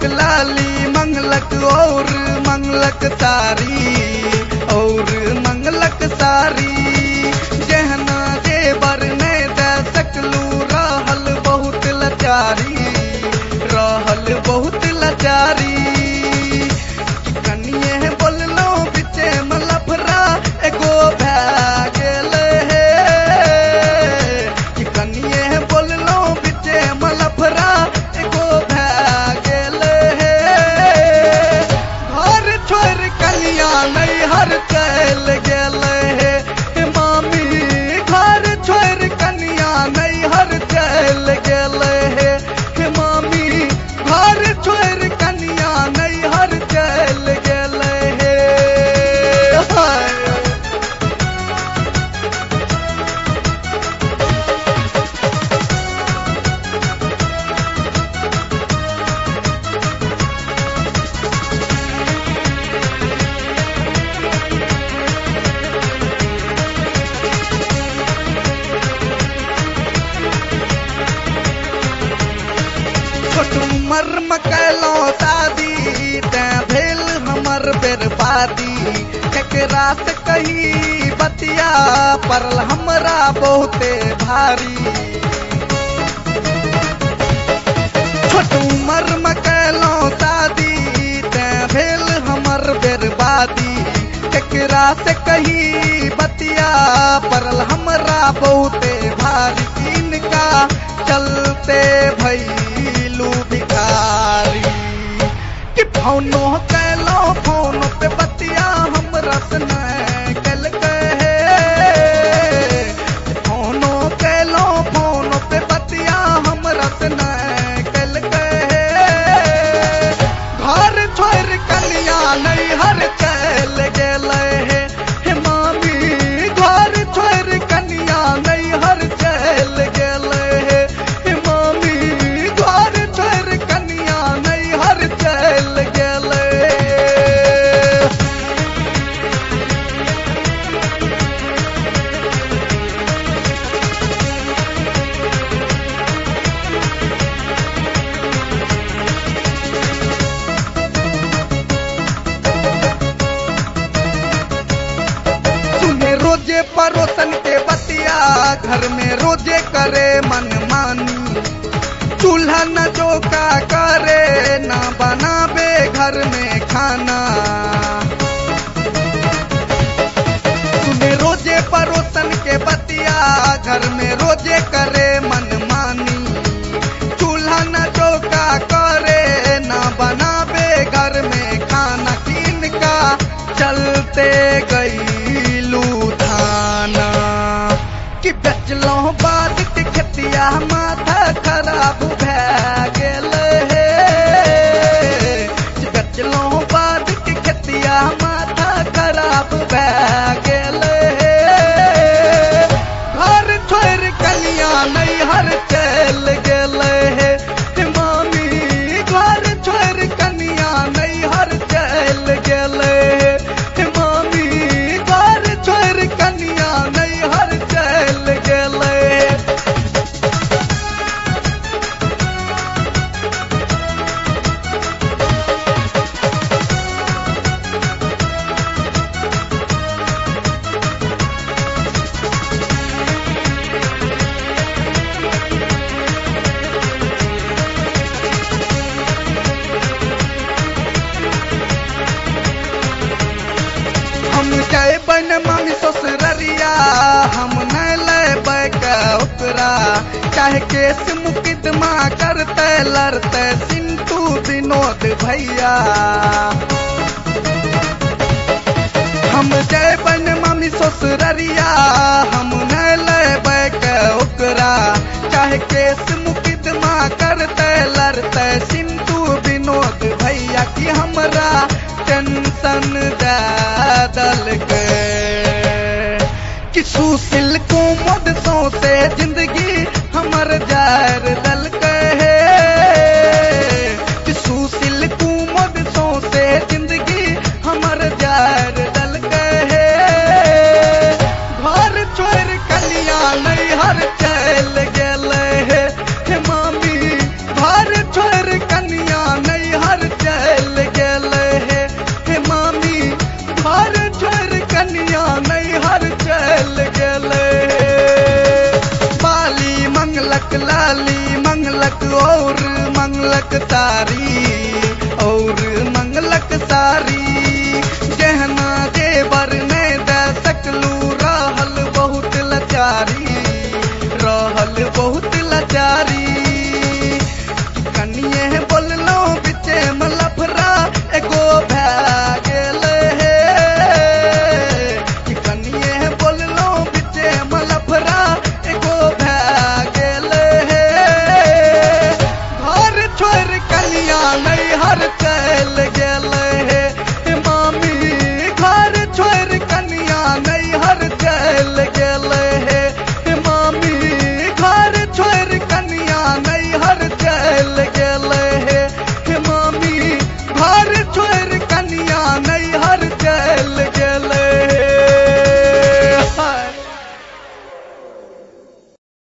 मंगलक लाली मंगलक और मंगलक सारी और मंगलक सारी जहना जेबर ने दे सकलू रहल बहुत लाचारी रहल बहुत लाचारी कनिए बोललो बिचे मलफरा एगो भै गेले हे कनिए बोललो बिचे मलफरा एगो भै गेले हे घर छोड़ कनिया नैहर चल गेले हे मामी घर छोड़ कनिया नैहर चल गेले हे मामी घर छोड़ कनिया नैहर चल गेले हे छोट उमर में कैलो शादी ते भेल हमर बर्बादी केकरा से कही बतिया परल हमरा बहुते भारी छोट उमर में कैलो शादी ते भेल हमर बर्बादी केकरा से कही बतिया परल हमरा बहुते भारी इनका चलते भैलू भिखारी कि फोनो कैलो फोन पे बतिया हमरा से नहीं कल कहे फोनो कैलो फोन पे बतिया हमरा से नहीं कल कहे घर छोड़ कनिया नैहर चल गेले हे मामी घर छोड़ कनिया नैहर चल गेले हे मामी घर छोड़ कनिया नैहर चल गेले सुने रोजे पड़ोसन के बतिया घर में रोजे करे मनमानी चूल्हा न चौका करे न बनावे घर में खाना सुने रोजे पड़ोसन के बतिया घर में रोजे करे मनमानी चूल्हा न चौका करे न बनावे घर में खाना किन का चलते गईलू थाना कि बेचलो बाद के खतिया माथा खराब भै गेले हे बेचलो बाद के खतिया माथा खराब भै गेले हे घर छोड़ कनिया नैहर चल गेले हे मामी घर छोड़ कनिया नैहर चल गेले हे मामी घर छोड़ कनिया नैहर चल गेले हम जाए बन मामी ससुररिया हम न लेबै के ओकरा चाहे केस मुकदमा करते लड़ते सिंटू विनोद भैया हम जाए बन मामी ससुररिया हम न लेबै के ओकरा चाहे केस मुकदमा करते लड़ते सिंटू विनोद भैया की हमरा टेंशन दे दल के कि सुशील कुमुद सौसे जिंदगी हमर जार दल के कि सुशील कुमुद सौसे जिंदगी हमर जार दल के घर छोड़ कलिया नैहर चल गेले हे मामी घर छोड़ कनिया नैहर रखतारी